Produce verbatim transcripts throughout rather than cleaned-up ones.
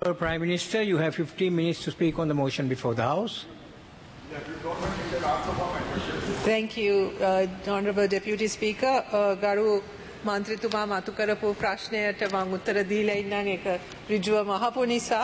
Prime Minister, you have fifteen minutes to speak on the motion before the House. Thank you, uh, Honourable Deputy Speaker. Uh, Garu Mantritumaa matu karapu ප්‍රශ්නයට මම උත්තර දීලා ඉන්නම් ඒක ඍජුවම අහපු නිසා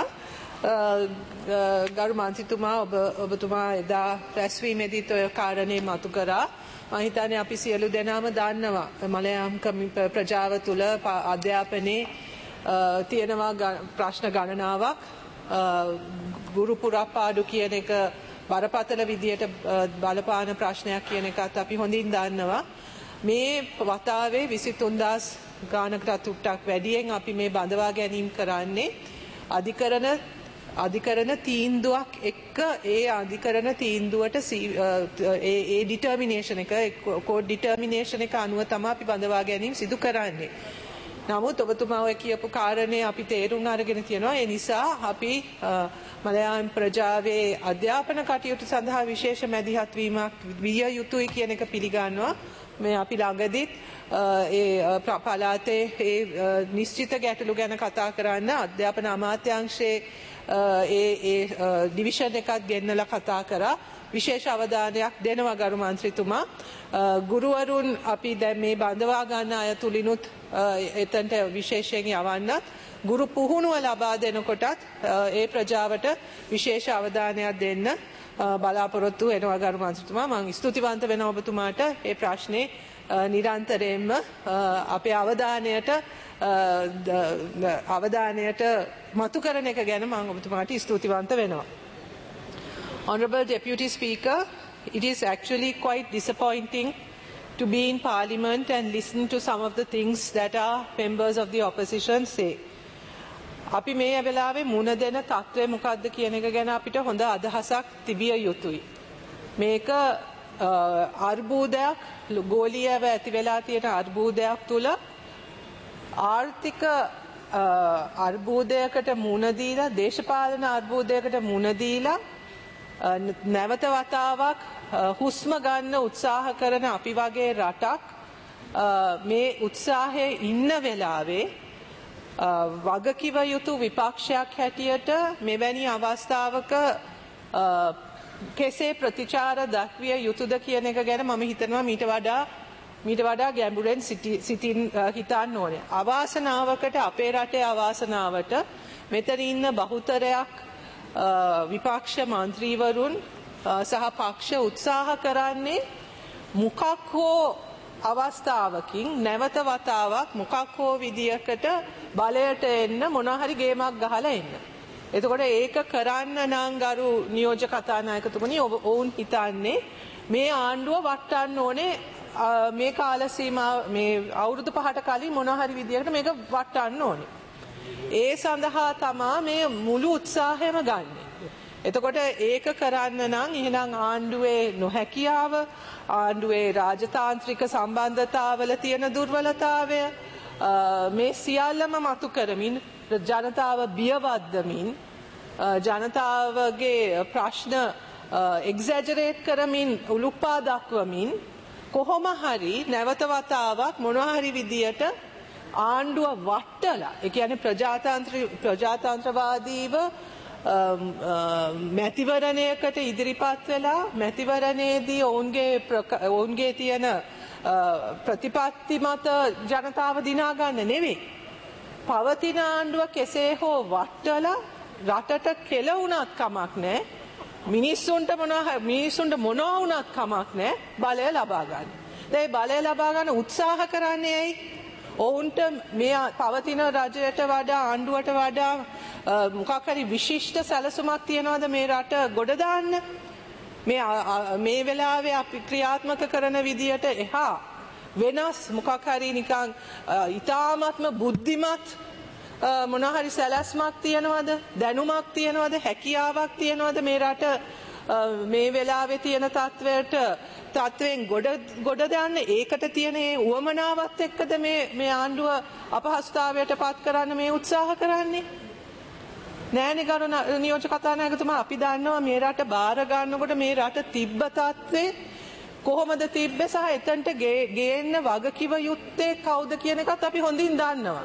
ගරු මන්ත්‍රීතුමා ඔබ ඔබතුමා එදා රැස්වීමේදීත් ඔය කාරණේ මතු කරා. මම හිතන්නේ අපි සියලු දෙනාම දන්නවා මලයාම් ප්‍රජාව තුළ අධ්‍යාපනයේ තියෙනවා ප්‍රශ්න ගණනාවක්. ගුරු පුරප්පාඩු කියන එක බරපතල විදියට බලපාන ප්‍රශ්නයක් කියන එකත් අපි හොඳින් දන්නවා. මේ වතාවේ විසිතුන්දාස් ගානකට තුට්ටක් වැඩියෙන් අපි මේ බඳවා ගැනීම කරන්නේ අධිකරණ අධිකරණ තීන්දුවක් එක්ක ඒ අධිකරණ තීන්දුවට ඒ ඒ ඩිටර්මිනේෂන් එක කෝඩ් ඩිටර්මිනේෂන් එක අනුව තමයි අපි බඳවා ගැනීම සිදු කරන්නේ. නමුත් ඔබතුමා ඔය කියපු කාරණේ අපි තේරුම් අරගෙන තියෙනවා. ඒ නිසා අපි මලයාන් ප්‍රජාවේ අධ්‍යාපන කටයුතු සඳහා විශේෂ මැදිහත් වීමක් විය යුතුයි කියන එක පිළිගන්නවා. මේ අපි ළඟදීත් ඒ පළාතේ ඒ නිශ්චිත ගැටලු ගැන කතා කරන්න අධ්‍යාපන අමාත්‍යාංශයේ ඒ ඒ ඩිවිෂන් එකක් ගෙන්නලා කතා කරා. විශේෂ අවධානයක් දෙනවා ගරු මන්ත්‍රීතුමා. ගුරුවරුන් අපි දැන් මේ බඳවා ගන්න අය තුලිනුත් එතනට විශේෂයෙන් යවන්නත් ගුරු පුහුණුව ලබා දෙනකොටත් ඒ ප්‍රජාවට විශේෂ අවධානයක් දෙන්න බලාපොරොත්තු වෙනවා ගරු මන්ත්‍රීතුමා. මම ස්තුතිවන්ත වෙනවා ඔබතුමාට මේ ප්‍රශ්නේ නිරන්තරයෙන්ම අපේ අවධානයට අවධානයට මතු කරන එක ගැන මම ඔබතුමාට ස්තුතිවන්ත වෙනවා. Honourable Deputy Speaker, it is actually quite disappointing to be in Parliament and listen to some of the things that our members of the opposition say. අපි මේ වෙලාවේ මුණ දෙන තත්ත්වය මොකක්ද කියන එක ගැන අපිට හොඳ අදහසක් තිබිය යුතුයි. මේක අර්බුදයක් ගෝලීයව ඇති වෙලා තියෙන අර්බුදයක් තුල ආර්ථික අර්බුදයකට මුණ දීලා දේශපාලන අර්බුදයකට මුණ දීලා නැවත වතාවක් හුස්ම ගන්න උත්සාහ කරන අපි වගේ රටක් මේ උත්සාහයේ ඉන්න වෙලාවේ වගකිව යුතු විපක්ෂයක් හැටියට මෙවැනි අවස්ථාවක කෙසේ ප්‍රතිචාර දක්විය යුතුද කියන එක ගැන මම හිතනවා මීට වඩා මීට වඩා ගැඹුරෙන් සිටින් හිතන්න ඕනේ. අවාසනාවකට අපේ රටේ අවාසනාවට මෙතන ඉන්න බහුතරයක් විපක්ෂ මන්ත්‍රීවරුන් සහ පක්ෂ උත්සාහ කරන්නේ මොකක් හෝ අවස්ථාවකින් නැවත වතාවක් මොකක් හෝ විදියකට බලයට එන්න මොනවා හරි ගේමක් ගහලා එන්න. එතකොට ඒක කරන්න නම් ගරු නියෝජ්‍ය කතානායකතුමනි ඔවුන් හිතන්නේ මේ ආණ්ඩුව වටන්න ඕනේ මේ කාල සීමාව මේ අවුරුදු පහට කලින් මොනවා හරි විදියකට මේක වටන්න ඕනේ. ඒ සඳහා තමා මේ මුළු උත්සාහයම ගන්නෙ. එතකොට ඒක කරන්න නම් එහෙනම් ආණ්ඩුවේ නොහැකියාව, ආණ්ඩුවේ රාජතාන්ත්‍රික සම්බන්ධතාවල තියෙන දුර්වලතාවය මේ සියල්ලම මතු කරමින් ජනතාව බියවද්දමින් ජනතාවගේ ප්‍රශ්න එක්සැජරේට් කරමින් උලුප්පා දක්වමින් කොහොම හරි නැවත වතාවක් මොනවා හරි විදියට ආණ්ඩුව වට්ටලා ඒ කියන්නේ ප්‍රජාතන්ත්‍ර ප්‍රජාතන්ත්‍රවාදීව මැතිවරණයකට ඉදිරිපත් වෙලා මැතිවරණයේදී ඔවුන්ගේ ඔවුන්ගේ තියෙන ප්‍රතිපත්ති මත ජනතාව දිනා ගන්න නෙවෙයි. පවතින ආණ්ඩුව කෙසේ හෝ වට්ටලා රටට කෙල වුණත් කමක් නැහැ. මිනිස්සුන්ට මොනවා මිනිස්සුන්ට මොනවා වුණත් කමක් නැහැ. බලය ලබා ගන්න. ඒ බලය ලබා ගන්න උත්සාහ කරන්නේ ඇයි? ඔවුන්ට මේ පවතින රජයට වඩා ආණ්ඩුවට වඩා මොකක් හරි විශිෂ්ට සැලසුමක් තියනවාද මේ රට ගොඩ දාන්න? මේ මේ වෙලාවේ අපි ක්‍රියාත්මක කරන විදියට එහා වෙනස් මොකක් හරි නිකන් ඊ타ත්ම බුද්ධිමත් මොනවා හරි සැලැස්මක් තියනවද? දැනුමක් තියනවද? හැකියාවක් තියනවද මේ රට මේ වෙලාවේ තියෙන තත්වයට තත්වෙන් ගොඩ ගොඩ දාන්න? ඒකට තියෙන ඒ උවමනාවත් එක්කද මේ මේ ආණ්ඩුව අපහසුතාවයට පත් කරන්න මේ උත්සාහ කරන්නේ? නෑනේ ගරු නියෝජ්‍ය කතානායකතුමා අපි දන්නවා මේ රට බාර ගන්නකොට මේ රට තිබ්බ තත්ත්වේ කොහොමද තිබ්බේ සහ එතනට ගේන්න වගකිව යුත්තේ කවුද කියන එකත් අපි හොඳින් දන්නවා.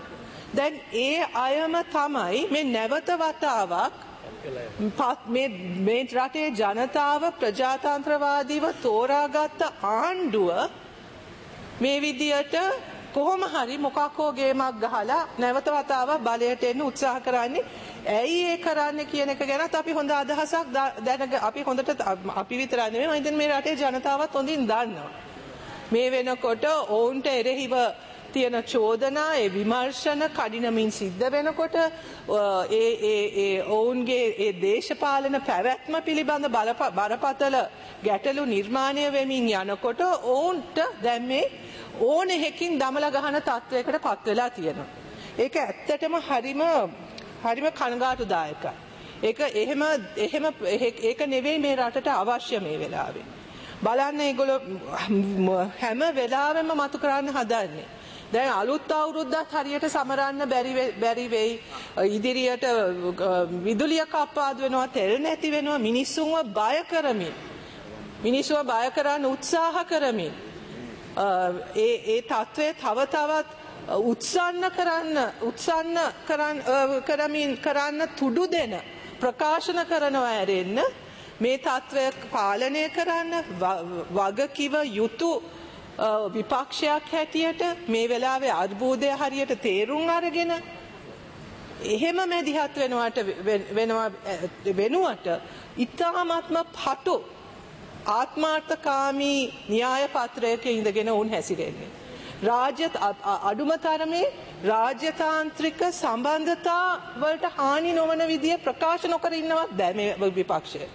දැන් ඒ අයම තමයි මේ නැවත වතාවක් මේ මේ රටේ ජනතාව ප්‍රජාතන්ත්‍රවාදීව තෝරාගත්ත ආණ්ඩුව මේ විදියට කොහොම හරි මොකක් හෝ ගේමක් ගහලා නැවත වතාවක් බලයට එන්න උත්සාහ කරන්නේ. ඇයි ඒ කරන්නේ කියන එක ගැනත් අපි හොඳ අදහසක් දැනග අපි හොඳට අපි විතරක් නෙමෙයි මම හිතන්නේ මේ රටේ ජනතාවත් හොඳින් දන්නවා. මේ වෙනකොට ඔවුන්ට එරෙහිව තියෙන චෝදනා ඒ විමර්ශන කඩිනමින් සිද්ධ වෙනකොට ඒ ඒ ඒ ඔවුන්ගේ ඒ දේශපාලන පැවැත්ම පිළිබඳ බරපතල ගැටලු නිර්මාණය වෙමින් යනකොට ඔවුන්ට දැන් මේ ඕන එකකින් දමලා ගහන තත්වයකට පත් වෙලා තියෙනවා. ඒක ඇත්තටම හරිම හරිම කනගාටුදායකයි. ඒක එහෙම එහෙම ඒක නෙවෙයි මේ රටට අවශ්‍ය මේ වෙලාවේ. බලන්න ඒගොල්ලෝ හැම වෙලාවෙම මතු කරන්න හදන්නේ. දැන් අලුත් අවුරුද්දත් හරියට සමරන්න බැරි බැරි වෙයි. ඉදිරියට විදුලිය කප්පාදු වෙනවා, තෙල් නැති වෙනවා, මිනිස්සුන්ව බය කරමින් මිනිස්සුන්ව බය කරන්න උත්සාහ කරමින් ඒ ඒ තත්ත්වය තව තවත් උත්සන්න කරන්න උත්සන්න කරන්න කරමින් කරන්න තුඩු දෙන ප්‍රකාශන කරනවා ඇරෙන්න මේ තත්ත්වය පාලනය කරන්න වගකිව යුතු විපක්ෂයක් හැටියට මේ වෙලාවේ අර්බුදය හරියට තේරුම් අරගෙන එහෙම මැදිහත් වෙනවට වෙනවා වෙනුවට ඉතාමත්ම පටු ආත්මාර්ථකාමී න්‍යාය පත්‍රයක ඉඳගෙන උන් හැසිරෙන්නේ. රාජ්‍ය අඩුම තරමේ රාජ්‍යතාන්ත්‍රික සම්බන්ධතා වලට හානි නොවන විදිය ප්‍රකාශ නොකර ඉන්නවත් බෑ මේ විපක්ෂයට.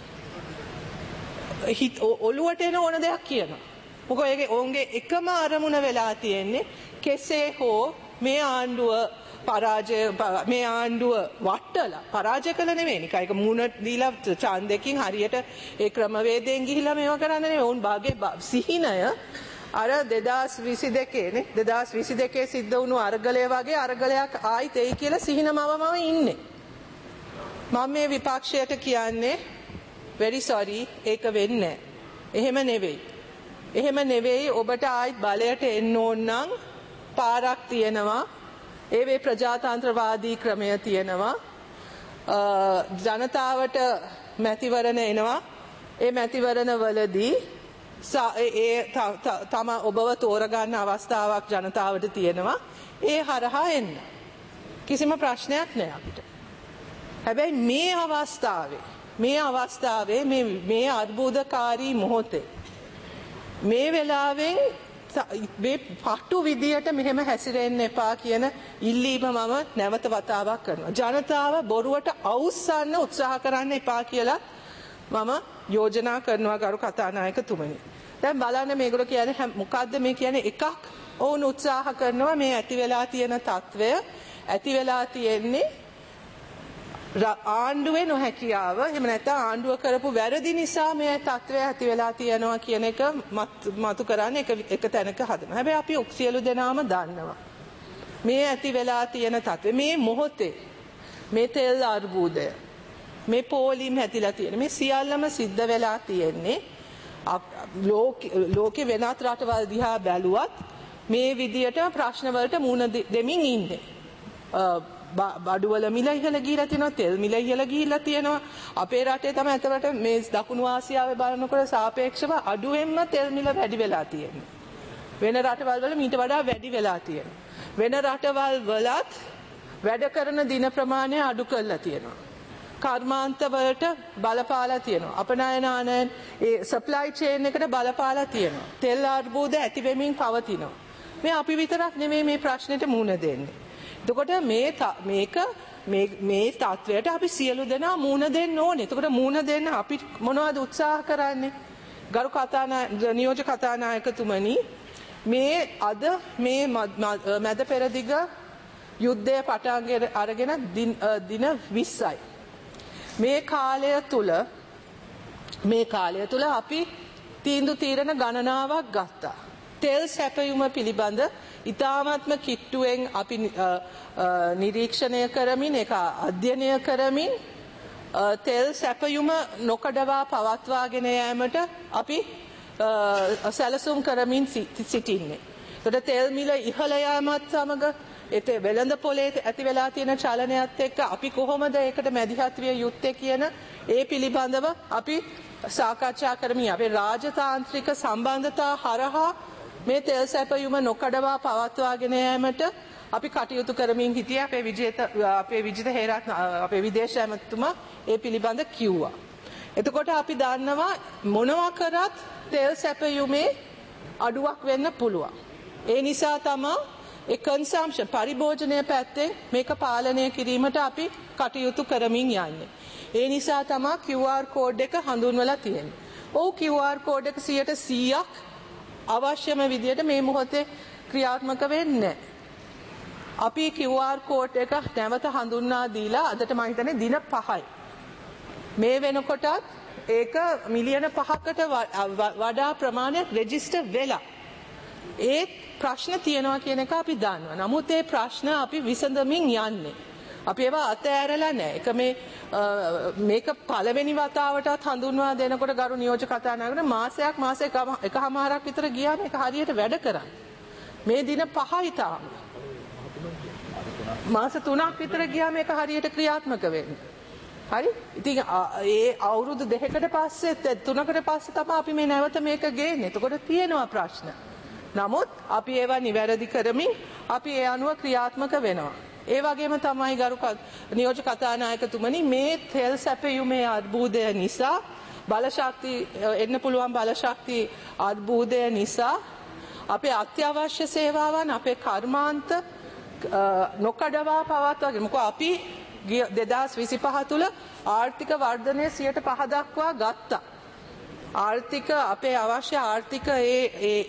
හිත ඔළුවට එන ඕන දෙයක් කියනවා. මොකද ඒගේ ඔවුන්ගේ එකම අරමුණ වෙලා තියෙන්නේ කෙසේ හෝ මේ ආණ්ඩුව පරාජය මේ ආණ්ඩුව වට්ටලා පරාජය කළ නෙවෙයි නිකන් ඒක මුණ දීලා ඡන්දකින් හරියට ඒ ක්‍රමවේදයෙන් ගිහිලා මේවා කරන්න නෙවෙයි උන් භාගේ සිහිනය අර දෙදාස් විසි දෙකේ නේ දෙදාස් විසි දෙකේ සිද්ධ වුණු අරගලය වගේ අරගලයක් ආයිත් එයි කියලා සිහිනමවම ඉන්නේ මම මේ විපක්ෂයට කියන්නේ very sorry ඒක වෙන්නේ එහෙම නෙවෙයි එහෙම නෙවෙයි ඔබට ආයිත් බලයට එන්න ඕන නම් පාරක් තියෙනවා ඒ වේ ප්‍රජාතන්ත්‍රවාදී ක්‍රමය තියෙනවා ජනතාවට මැතිවරණ එනවා ඒ මැතිවරණ වලදී ඒ තම ඔබව තෝරගන්න අවස්ථාවක් ජනතාවට තියෙනවා ඒ හරහා එන්න කිසිම ප්‍රශ්නයක් නෑ අපිට හැබැයි මේ අවස්ථාවේ මේ අවස්ථාවේ මේ මේ අර්බුදකාරී මොහොතේ මේ වෙලාවෙන් මේ පටු විදියට මෙහෙම හැසිරෙන්න එපා කියන ඉල්ලීම මම නැවත වතාවක් කරනවා. ජනතාව බොරුවට අවුස්සන්න උත්සාහ කරන්න එපා කියලා මම යෝජනා කරනවා ගරු කතානායකතුමනි. දැන් බලන්න මේගොල්ලෝ කියන්නේ මොකද්ද මේ කියන්නේ එකක් ඔවුන් උත්සාහ කරනවා මේ ඇති වෙලා තියෙන తත්වය ඇති වෙලා තියෙන්නේ ආණ්ඩුවේ නොහැකියාව එහෙම නැත්නම් ආණ්ඩුව කරපු වැරදි නිසා මේ තත්ත්වය ඇති වෙලා තියෙනවා කියන එක මතු කරන්නේ එක එක තැනක හදනවා. හැබැයි අපි සියලු දෙනාම දන්නවා. මේ ඇති වෙලා තියෙන තත්ත්වය මේ මොහොතේ මේ තෙල් අර්බුදය මේ පොලිම් හැදිලා තියෙන මේ සියල්ලම සිද්ධ වෙලා තියෙන්නේ ලෝකේ වෙනත් රටවල් දිහා බැලුවත් මේ විදියට ප්‍රශ්න වලට මුහුණ දෙමින් ඉන්නේ. බඩුවල මිල ඉහළ ගිහිලා තියෙනවා තෙල් මිල ඉහළ ගිහිලා තියෙනවා අපේ රටේ තමයි අතකට මේ දකුණු ආසියාවේ බලනකොට සාපේක්ෂව අඩුවෙන්ම තෙල් මිල වැඩි වෙලා තියෙනවා වෙන රටවල් වල මීට වඩා වැඩි වෙලා තියෙනවා වෙන රටවල් වලත් වැඩ කරන දින ප්‍රමාණය අඩු කරලා තියෙනවා කර්මාන්ත වලට බලපාලා තියෙනවා අපනයන ආනයන ඒ සප්ලයි චේන් එකට බලපාලා තියෙනවා තෙල් අර්බුද ඇති වෙමින් පවතිනවා මේ අපි විතරක් නෙමෙයි මේ ප්‍රශ්නෙට මුහුණ දෙන්නේ එතකොට මේ මේක මේ මේ තත්වයට අපි සියලු දෙනා මුහුණ දෙන්න ඕනේ. එතකොට මුහුණ දෙන්න අපි මොනවද උත්සාහ කරන්නේ? ගරු කතානායක නියෝජ්‍ය කතානායකතුමනි මේ අද මේ මැද පෙරදිග යුද්ධය පටන් අරගෙන දින විස්සයි. මේ කාලය තුල මේ කාලය තුල අපි තීන්දුව තීරණ ගණනාවක් ගත්තා. තෙල් සැපයුම පිළිබඳ ඉතාමත්ම කිට්ටුවෙන් අපි නිරීක්ෂණය කරමින් ඒක අධ්‍යයනය කරමින් තෙල් සැපයුම නොකඩවා පවත්වාගෙන යාමට අපි සැලසුම් කරමින් සිටින්නේ. ඒකට තෙල් මිල ඉහළ යාමත් සමග ඒත් වෙළඳ පොලේ ඇති වෙලා තියෙන චලනයත් එක්ක අපි කොහොමද ඒකට මැදිහත් විය යුත්තේ කියන ඒ පිළිබඳව අපි සාකච්ඡා කරමින් අපේ රාජතාන්ත්‍රික සම්බන්ධතා හරහා මේ තෙල් සැපයුම නොකඩවා පවත්වාගෙන යාමට අපි කටයුතු කරමින් හිටියේ. අපේ විජේත අපේ විජිත හේරත්න අපේ විදේශ ඇමතුමා ඒ පිළිබඳ කිව්වා. එතකොට අපි දන්නවා මොනවා කරත් තෙල් සැපයුමේ අඩුවක් වෙන්න පුළුවන්. ඒ නිසා තමයි ඒ කන්සම්ප්ෂන් පරිභෝජනය පැත්තෙන් මේක පාලනය කිරීමට අපි කටයුතු කරමින් යන්නේ. ඒ නිසා තමයි Q R කෝඩ් එක හඳුන්වලා තියෙන්නේ. ඔව් Q R කෝඩ් එක සියයට සීයක් අවශ්‍යම විදියට මේ මොහොතේ ක්‍රියාත්මක වෙන්නේ. අපි Q R කෝඩ් එක නැවත හඳුන්වා දීලා අදට මම හිතන්නේ දින පහයි. මේ වෙනකොටත් ඒක මිලියන පහකට වඩා ප්‍රමාණයක් රෙජිස්ටර් වෙලා. ඒ ප්‍රශ්න තියෙනවා කියන එක අපි දන්නවා. නමුත් ඒ ප්‍රශ්න අපි විසඳමින් යන්නේ. අපි ඒවා අතෑරලා නැහැ. ඒක මේ මේක පළවෙනි වතාවටත් හඳුන්වා දෙනකොට ගරු නියෝජ්‍ය කතානායකතුමා මාසයක් මාසෙක එකමාරක් විතර ගියාම ඒක හරියට වැඩ කරන්නේ. මේ දින පහයි තාම. මාස තුනක් විතර ගියාම ඒක හරියට ක්‍රියාත්මක වෙන්නේ. හරි? ඉතින් ඒ අවුරුදු දෙකකට පස්සේ තුනකට පස්සේ තමයි අපි මේ නැවත මේක ගේන්නේ. එතකොට තියෙනවා ප්‍රශ්න. නමුත් අපි ඒවා නිවැරදි කරමින් අපි ඒ අනුව ක්‍රියාත්මක වෙනවා. ඒ වගේම තමයි ගරු නියෝජ්‍ය කතානායකතුමනි මේ තෙල් සැපයුමේ අර්බුදය නිසා බලශක්ති එන්න පුළුවන් බලශක්ති අර්බුදය නිසා අපේ අත්‍යවශ්‍ය සේවාවන් අපේ කර්මාන්ත නොකඩවා පවත්වාගෙන මොකද අපි දෙදාස් විසිපහ තුල ආර්ථික වර්ධනය සියයට පහ දක්වා ගත්තා. ආර්ථික අපේ අවශ්‍ය ආර්ථික ඒ ඒ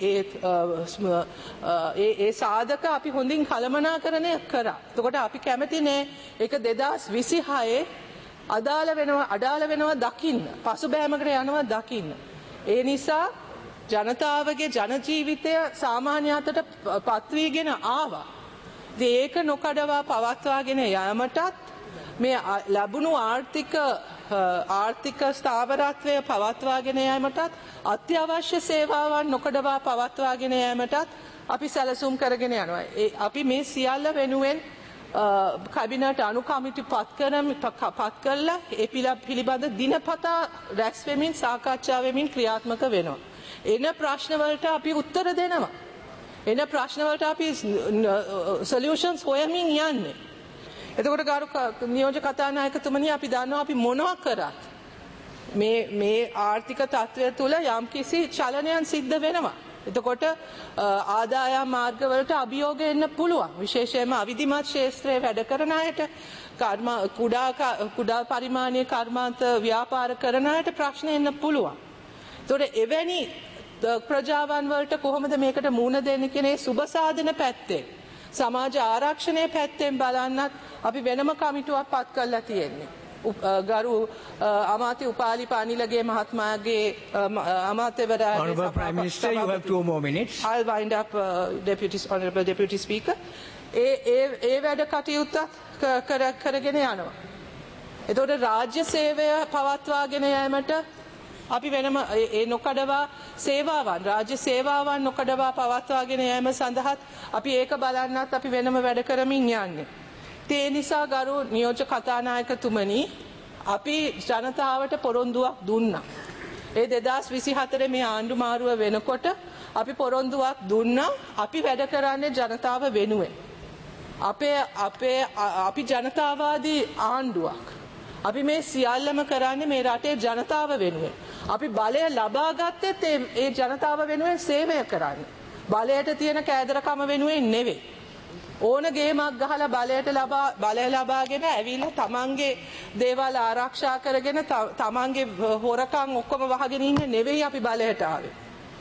ඒ ඒ සාධක අපි හොඳින් කළමනාකරණය කරා. එතකොට අපි කැමති නේ ඒක දෙදාස් විසිහයේ අදාළ වෙනවා අඩාල වෙනවා දකින්න. පසුබෑමකට යනවා දකින්න. ඒ නිසා ජනතාවගේ ජන ජීවිතය සාමාන්‍ය අතට පත්වීගෙන ආවා. ඒක නොකඩවා පවත්වාගෙන යාමටත් මේ ලැබුණු ආර්ථික ආර්ථික ස්ථාවරත්වය පවත්වාගෙන යාමටත් අත්‍යවශ්‍ය සේවාවන් නොකඩවා පවත්වාගෙන යාමටත් අපි සැලසුම් කරගෙන යනවා. ඒ අපි මේ සියල්ල වෙනුවෙන් කැබිනට් අනු කමිටු පත් කරමු පත් කළා ඒ පිළිබඳ දිනපතා රැස් වෙමින් සාකච්ඡා වෙමින් ක්‍රියාත්මක වෙනවා. එන ප්‍රශ්න වලට අපි උත්තර දෙනවා. එන ප්‍රශ්න වලට අපි සොලියුෂන්ස් හොයමින් යන්නේ. එතකොට ගරු නියෝජ්‍ය කතානායකතුමනි අපි දන්නවා අපි මොනවා කරත් මේ මේ ආර්ථික තත්ත්වය තුළ යම්කිසි චලනයන් සිද්ධ වෙනවා. එතකොට ආදායම් මාර්ගවලට අභියෝග එන්න පුළුවන්. විශේෂයෙන්ම අවිධිමත් ක්ෂේත්‍රයේ වැඩ කරන අයට කර්ම කුඩා කුඩා පරිමාණයේ කර්මාන්ත ව්‍යාපාර කරන අයට ප්‍රශ්න එන්න පුළුවන්. එතකොට එවැනි ප්‍රජාවන් වලට කොහොමද මේකට මුහුණ දෙන්නේ කියන ඒ සුබ සාධන පැත්තේ සමාජ ආරක්ෂණය පැත්තෙන් බලන්නත් අපි වෙනම කමිටුවක් පත් කරලා තියෙන්නේ. ගරු අමාත්‍ය Upali පානිලගේ මහත්මයාගේ අමාත්‍යවරයාගේ Honorable Prime Minister, you have two more minutes. I'll wind up uh, deputy honorable deputy speaker. ඒ ඒ ඒ වැඩ කටයුත්ත කර කරගෙන යනවා. එතකොට රාජ්‍ය සේවය පවත්වාගෙන යාමට අපි වෙනම ඒ නොකඩවා සේවාවන් රාජ්‍ය සේවාවන් නොකඩවා පවත්වාගෙන යාම සඳහාත් අපි ඒක බලන්නත් අපි වෙනම වැඩ කරමින් යන්නේ. ඒ නිසා ගරු නියෝජ්‍ය කතානායකතුමනි අපි ජනතාවට පොරොන්දුවක් දුන්නා. ඒ දෙදාස් විසිහතරේ මේ ආණ්ඩු මාරුව වෙනකොට අපි පොරොන්දුවක් දුන්නා අපි වැඩ කරන්නේ ජනතාව වෙනුවෙන්. අපේ අපේ අපි ජනතාවාදී ආණ්ඩුවක්. අපි මේ සියල්ලම කරන්නේ මේ රටේ ජනතාව වෙනුවෙන්. අපි බලය ලබා ගත්තෙත් ඒ ජනතාව වෙනුවෙන් සේවය කරන්න. බලයට තියෙන කෑදරකම වෙනුවෙන් නෙවෙයි. ඕන ගේමක් ගහලා බලයට ලබා බලය ලබාගෙන ඇවිල්ලා තමන්ගේ දේවල් ආරක්ෂා කරගෙන තමන්ගේ හොරකම් ඔක්කොම වහගෙන ඉන්න නෙවෙයි අපි බලයට ආවේ.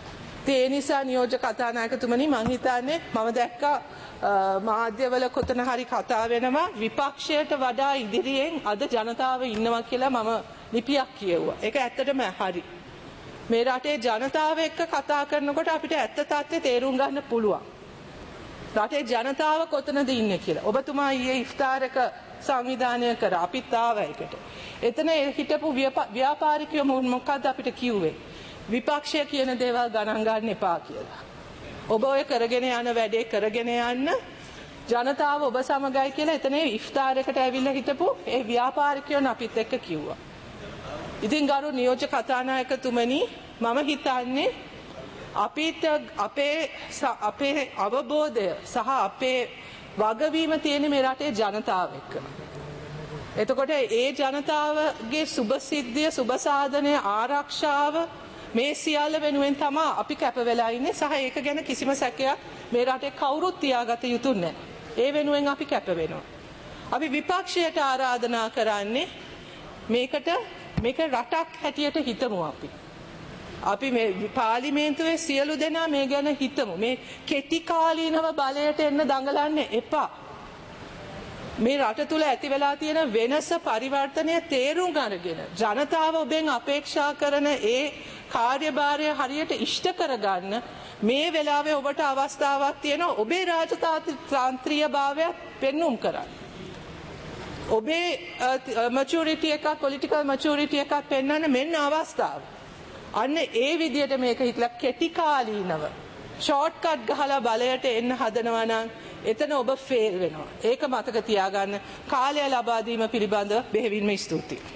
ඒ නිසා නියෝජ්‍ය කතානායකතුමනි මම හිතන්නේ මම දැක්කා මාධ්‍යවල කොතන හරි කතා වෙනවා විපක්ෂයට වඩා ඉදිරියෙන් අද ජනතාව ඉන්නවා කියලා මම ලිපියක් කියුවා. ඒක ඇත්තටම හරි. මේ රටේ ජනතාව එක්ක කතා කරනකොට අපිට ඇත්ත තත්ත්වය තේරුම් ගන්න පුළුවන්. රටේ ජනතාව කොතනද ඉන්නේ කියලා. ඔබතුමා ඊයේ ඉෆ්තාරක සංවිධානය කරා අපිත් ආවා ඒකට. එතන හිටපු ව්‍යාපාරිකයෝ මොකක්ද අපිට කිව්වේ? විපක්ෂය කියන දේවල් ගණන් ගන්න එපා කියලා. ඔබ ඔය කරගෙන යන වැඩේ කරගෙන යන්න ජනතාව ඔබ සමගයි කියලා එතන ඉෆ්තාරයකට ඇවිල්ලා හිටපු ඒ ව්‍යාපාරිකයන් අපිත් එක්ක කිව්වා. ඉතින් ගරු නියෝජ්‍ය කතානායකතුමනි මම හිතන්නේ අපිට අපේ අපේ අවබෝධය සහ අපේ වගවීම තියෙන මේ රටේ ජනතාව එක්ක. එතකොට ඒ ජනතාවගේ සුබ සිද්ධිය සුබ සාධනය ආරක්ෂාව මේ සියල්ල වෙනුවෙන් තමයි අපි කැප වෙලා ඉන්නේ සහ ඒක ගැන කිසිම සැකයක් මේ රටේ කවුරුත් තියාගත යුතු නැහැ. ඒ වෙනුවෙන් අපි කැප වෙනවා. අපි විපක්ෂයට ආරාධනා කරන්නේ මේකට මේක රටක් හැටියට හිතමු අපි. අපි මේ පාර්ලිමේන්තුවේ සියලු දෙනා මේ ගැන හිතමු. මේ කෙටි කාලීනව බලයට එන්න දඟලන්න එපා. මේ රට තුල ඇති වෙලා තියෙන වෙනස පරිවර්තනය තේරුම් අරගෙන ජනතාව ඔබෙන් අපේක්ෂා කරන ඒ කාර්යභාරය හරියට ඉෂ්ට කරගන්න මේ වෙලාවේ ඔබට අවස්ථාවක් තියෙනවා ඔබේ රාජතාන්ත්‍රීය භාවය පෙන්눔 කරන්න. ඔබේ මැචුරිටි එකක් පොලිටිකල් මැචුරිටි එකක් පෙන්වන්න මෙන්න අවස්ථාව. අන්න ඒ විදිහට මේක හිතලා කෙටි කාලීනව ෂෝට් කට් ගහලා බලයට එන්න හදනවා නම් එතන ඔබ ෆේල් වෙනවා. ඒක මතක තියාගන්න. කාලය ලබා දීම පිළිබඳව බෙහෙවින්ම ස්තුතියි.